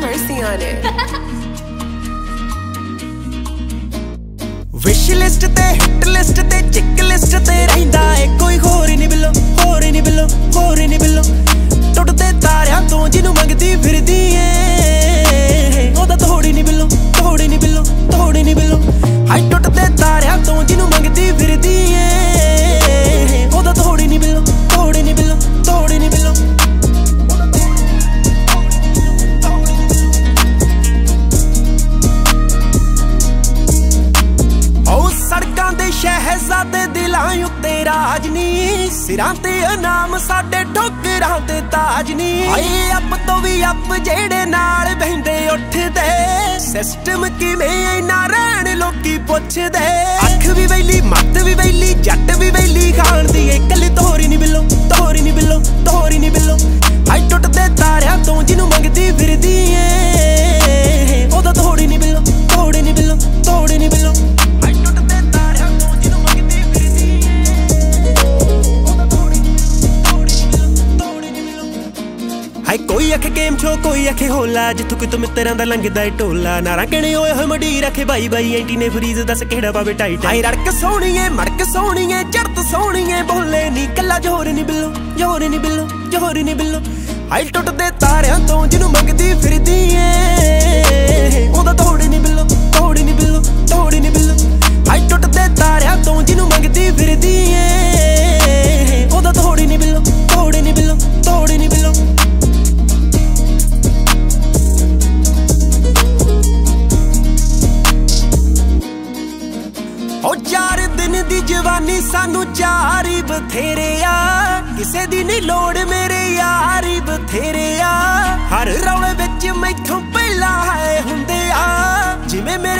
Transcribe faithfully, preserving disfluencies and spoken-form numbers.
mercy on it. Wish list ते hit list ते chick list ते रहिंदा है कोई होर ही नहीं बिलो होर ही नहीं बिलो होर ही नहीं बिलो टुटदे तारियां तो जिन्नू मंगदी फिरदी ऐ ओदा तोड़ी नहीं बिलो तोड़ी नहीं बिलो तोड़ी नहीं बिलो हाय टुटदे तारियां तो जिन्नू मंगदी फिरदी ऐ ओदा तोड़ी नहीं बिलो तोड़ी नहीं बिलो तोड़ी नहीं बिलो शहजादे दिलां उत्ते राजनी सिरां ते इनाम साडे ठोकरां ते ताजनी हाए अप तो भी अप जेड़े नाल बहिंदे उठदे सिस्टम किवें इन्ना रहण लोकी पुछदे अख भी वैली मत भी वैली जट भी वैली खाण दी कल्ली तोरी नहीं बिलो तोरी नहीं बिलो तोरी नहीं बिलो हाए टुटदे तारियां तो जिन्नू मंगदी फिरदी ऐ ओदा तोड़ी नहीं बिलो तोड़ी नहीं बिलो तोड़ी नहीं बिलो हाय कोई आखे गेम छो कोई आखे होला जिथों कितों मित्तरां दा लंघदा टोला नारा कहने होए होए मडी रखे बाई बाई एंटी ने फ्रीज दस केड़ा पावे टाइट हाय रड़क सोहणीए मड़क सोहणीए चढ़त सोहणीए बोले नी कल्ला जोर नहीं बिलो जोर नहीं बिलो जोर नहीं बिलो हाय टुटदे तारियां तो जिन्नू मंगदी फिरदी ऐ ओदा तोड़ी नहीं बिलो तोड़ी नहीं बिलो तोड़ी नहीं बिलो हाय टुटदे तारियां तो जिन्नू मंगदी फिरदी ऐ ओदा तोड़ी नहीं बिलो तोड़ी नहीं बिलो तोड़ी नहीं बिलो ओ चार दिन दी जवानी सानू चार ही बथेरे आ किसे दी नहीं लोड़ मेरे यार ही बथेरे आ हर रौले विच मैथों पहला है हुंदे आ जिवें